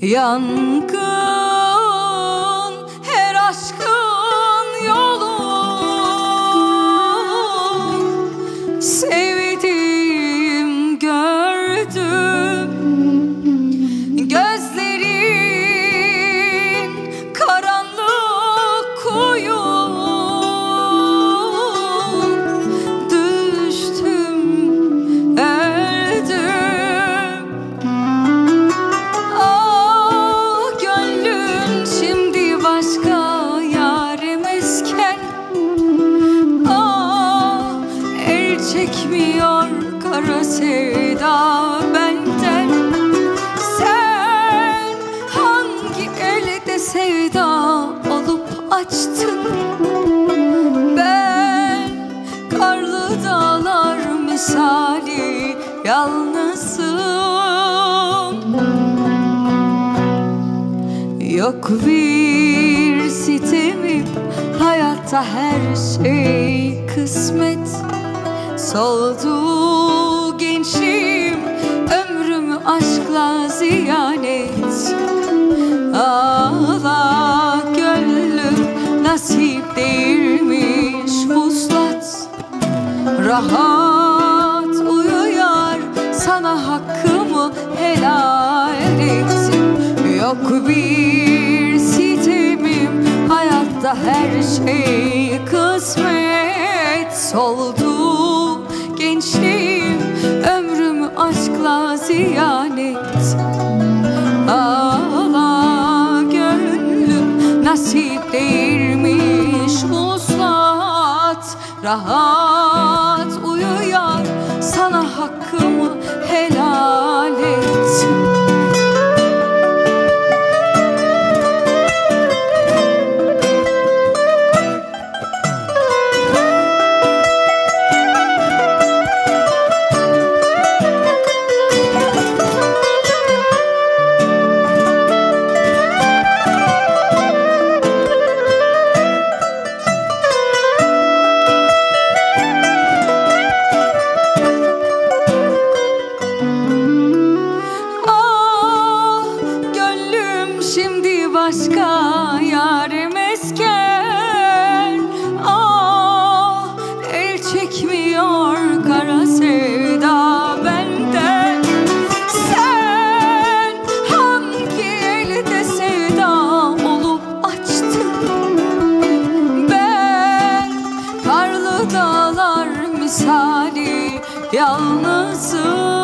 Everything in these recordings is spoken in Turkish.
Yangın her aşkın yolu, sevdim gördüm gözlerin karanlık kuyu, düştüm öldüm. Çekmiyor kara sevda benden. Sen hangi elde sevda olup açtın? Ben karlı dağlar misali yalnızım. Yok bir sitemim, hayatta her şey kısmet. Soldu gençliğim, ömrümü aşkla ziyan et. Ağla gönlüm, nasip değilmiş vuslat. Rahat uyuyar, sana hakkımı helal ettim. Yok bir sitemim, hayatta her şey kısmet. Soldu gençliğim, ömrümü aşkla ziyan et. Ağla gönlüm, nasip değilmiş vuslat. Rahat uyuyar, sana hakkımı helal et. Başka yarim esken, ah el çekmiyor kara sevda benden. Sen hangi elde sevda olup açtın? Ben karlı dağlar misali yalnızım.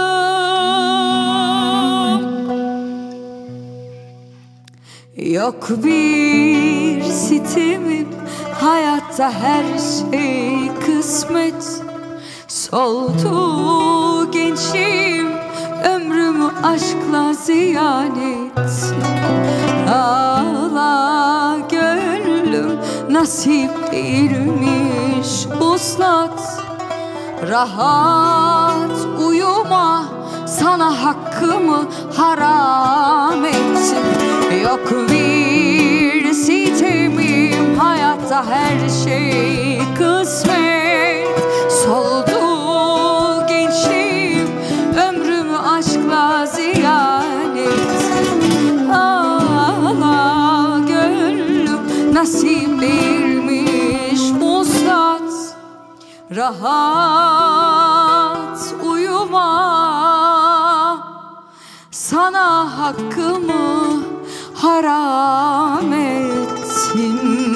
Yok bir sitemim, hayatta her şey kısmet. Soldu gençliğim, ömrümü aşkla ziyan et. Ağla gönlüm, nasip değilmiş vuslat. Rahat uyuma, sana hakkımı haram ettim. Yok bir sitemim, hayatta her şey kısmet. Soldu gençliğim, ömrümü aşkla ziyan et. Ağla gönlüm, nasip değilmiş vuslat. Rahat uyuma, sana hakkımı haram ettim.